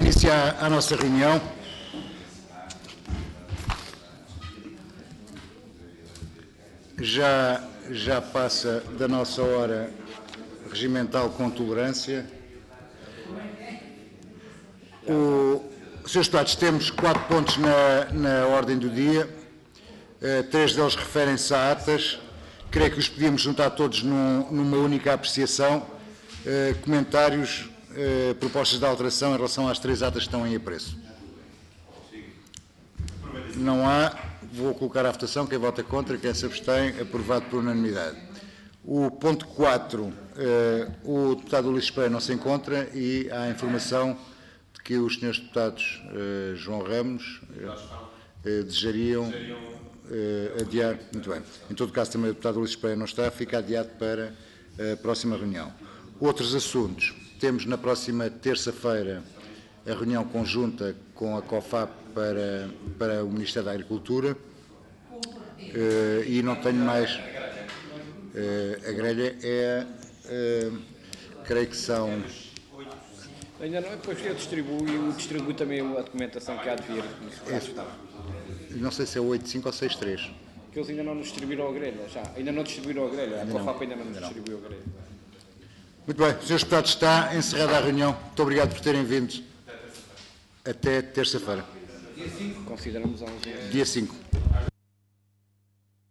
início à nossa reunião. Já passa da nossa hora regimental com tolerância. Senhores Deputados, temos 4 pontos na ordem do dia. 3 deles referem-se a atas. Creio que os podíamos juntar todos numa única apreciação. Comentários, propostas de alteração em relação às 3 atas que estão em apreço. Não há. Vou colocar à votação. Quem vota contra, quem se abstém, aprovado por unanimidade. O ponto 4, o deputado Ulisses Pereira não se encontra e há a informação de que os senhores deputados João Ramos desejariam adiar. Muito bem. Em todo caso, também o deputado Ulisses Pereira não está, fica adiado para a próxima reunião. Outros assuntos. Temos na próxima terça-feira a reunião conjunta com a COFAP para o Ministério da Agricultura e não tenho mais. A grelha é, creio que são... Ainda não, depois eu distribuo também a documentação que há de vir. Não sei se é 8.5 ou 6.3. Que eles ainda não nos distribuíram a grelha, já. Ainda não distribuíram a grelha. A COFAP ainda não nos distribuiu a grelha. Muito bem, senhores deputados, está encerrada a reunião. Muito obrigado por terem vindo. Até terça-feira. Dia 5. Consideramos 11. Dia 5.